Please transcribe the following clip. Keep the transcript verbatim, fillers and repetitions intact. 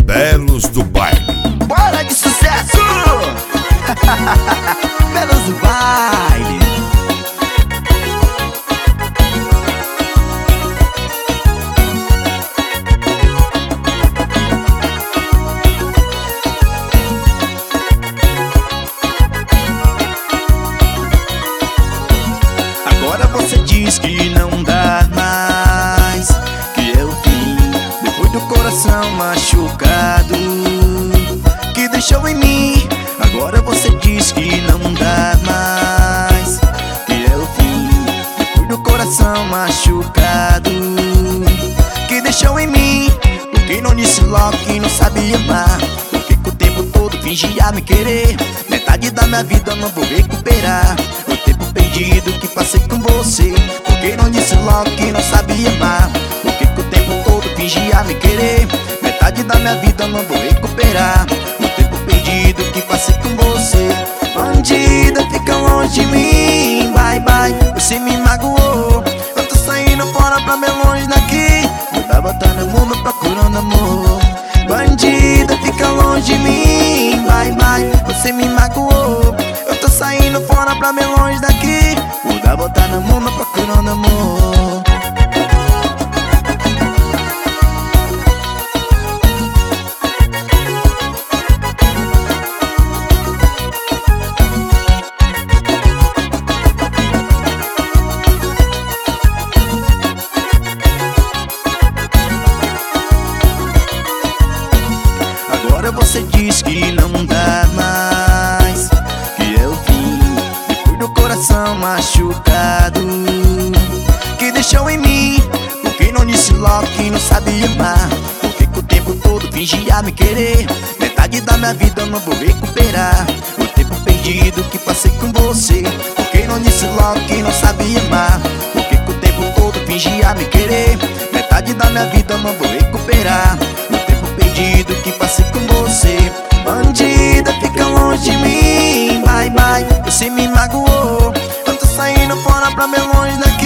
Belos do Baile. Bora de sucesso! Belos do Baile. Agora você diz que não dá mais, que é o fim, depois do coração machucado que deixou em mim. Agora você diz que não dá mais, que é o fim, depois do coração machucado que deixou em mim. Por que não disse logo que não sabia amar? Por que que o tempo todo fingia me querer? Metade da minha vida eu não vou recuperar o tempo perdido que passei com você. Por que não disse logo que não sabia amar? Por que que o tempo todo fingia me querer? Metade da minha vida eu não vou recuperar o tempo perdido que passei com você. Bandida, fica longe de mim, bye bye, você me magoou. Eu tô saindo fora pra bem longe daqui, eu tava no mundo procurando amor. Bandida, fica longe de mim, bye bye, você me magoou. Eu tô saindo fora pra bem longe daqui, mudar, botar no mundo procurando amor. Agora você diz que não dá mais, que é o fim, depois do coração machucado que deixou em mim. Por que não disse logo que não sabia amar? Por que que o tempo todo fingia me querer? Metade da minha vida eu não vou recuperar o tempo perdido que passei com você. Por que não disse logo que não sabia amar? Por que que o tempo todo fingia me querer? Metade da minha vida eu não vou recuperar o tempo perdido que passei com você. Bandida, fica longe de mim, bye bye, você me magoou. Eu tô saindo fora pra bem longe daqui,